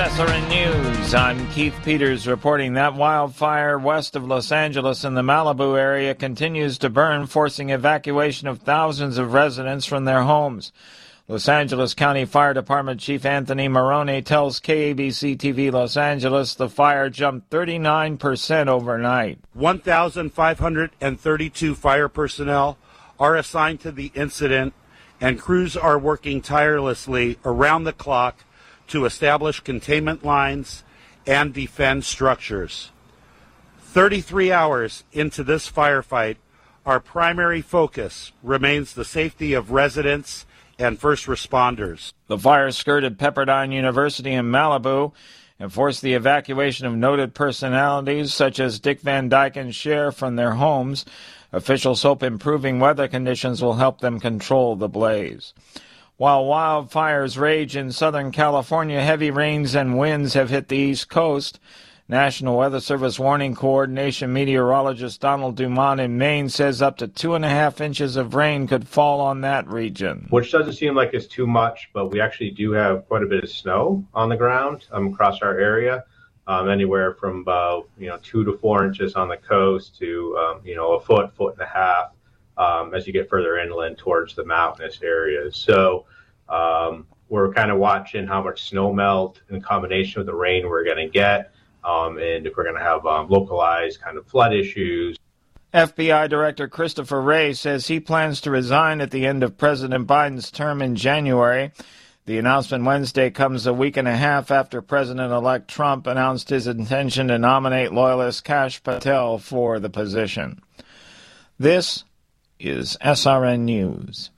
SRN News. I'm Keith Peters reporting that wildfire west of Los Angeles in the Malibu area continues to burn, forcing evacuation of thousands of residents from their homes. Los Angeles County Fire Department Chief Anthony Marone tells KABC-TV Los Angeles the fire jumped 39% overnight. 1,532 fire personnel are assigned to the incident, and crews are working tirelessly around the clock to establish containment lines and defend structures. 33 hours into this firefight, our primary focus remains the safety of residents and first responders. The fire skirted Pepperdine University in Malibu and forced the evacuation of noted personalities such as Dick Van Dyke and Cher from their homes. Officials hope improving weather conditions will help them control the blaze. While wildfires rage in Southern California, heavy rains and winds have hit the East Coast. National Weather Service Warning Coordination meteorologist Donald Dumont in Maine says up to 2.5 inches of rain could fall on that region. Which doesn't seem like it's too much, but we actually do have quite a bit of snow on the ground across our area, anywhere from about 2 to 4 inches on the coast to a foot and a half. As you get further inland towards the mountainous areas. So we're kind of watching how much snow melt in combination with the rain we're going to get, and if we're going to have localized kind of flood issues. FBI Director Christopher Wray says he plans to resign at the end of President Biden's term in January. The announcement Wednesday comes a week and a half after President-elect Trump announced his intention to nominate loyalist Kash Patel for the position. This is SRN News.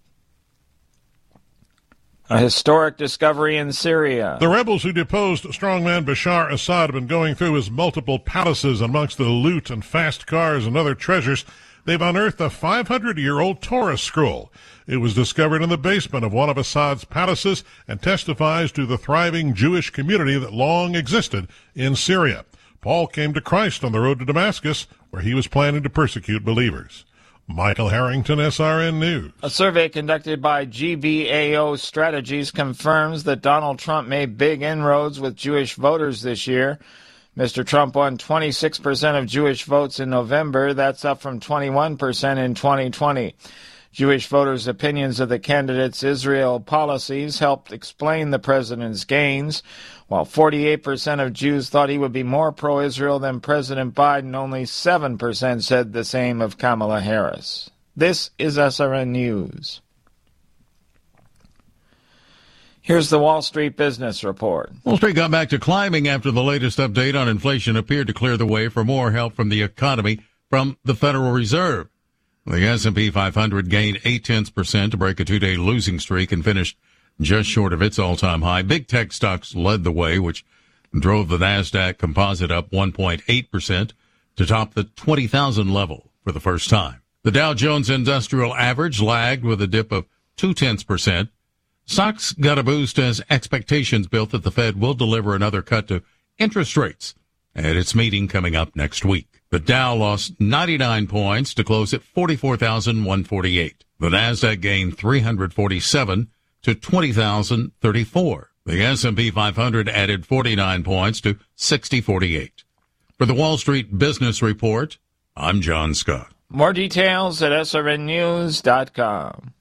A historic discovery in Syria. The rebels who deposed strongman Bashar Assad have been going through his multiple palaces. Amongst the loot and fast cars and other treasures, they've unearthed a 500-year-old Torah scroll. It was discovered in the basement of one of Assad's palaces and testifies to the thriving Jewish community that long existed in Syria. Paul came to Christ on the road to Damascus, where he was planning to persecute believers. Michael Harrington, SRN News. A survey conducted by GBAO Strategies confirms that Donald Trump made big inroads with Jewish voters this year. Mr. Trump won 26% of Jewish votes in November. That's up from 21% in 2020. Jewish voters' opinions of the candidate's Israel policies helped explain the president's gains. While 48% of Jews thought he would be more pro-Israel than President Biden, only 7% said the same of Kamala Harris. This is SRN News. Here's the Wall Street Business Report. Wall Street got back to climbing after the latest update on inflation appeared to clear the way for more help from the economy from the Federal Reserve. The S&P 500 gained 0.8% to break a two-day losing streak and finished just short of its all-time high. Big tech stocks led the way, which drove the NASDAQ composite up 1.8% to top the 20,000 level for the first time. The Dow Jones Industrial Average lagged with a dip of 0.2%. Stocks got a boost as expectations built that the Fed will deliver another cut to interest rates at its meeting coming up next week. The Dow lost 99 points to close at 44,148. The NASDAQ gained 347 to 20,034. The S&P 500 added 49 points to 6048. For the Wall Street Business Report, I'm John Scott. More details at srnnews.com.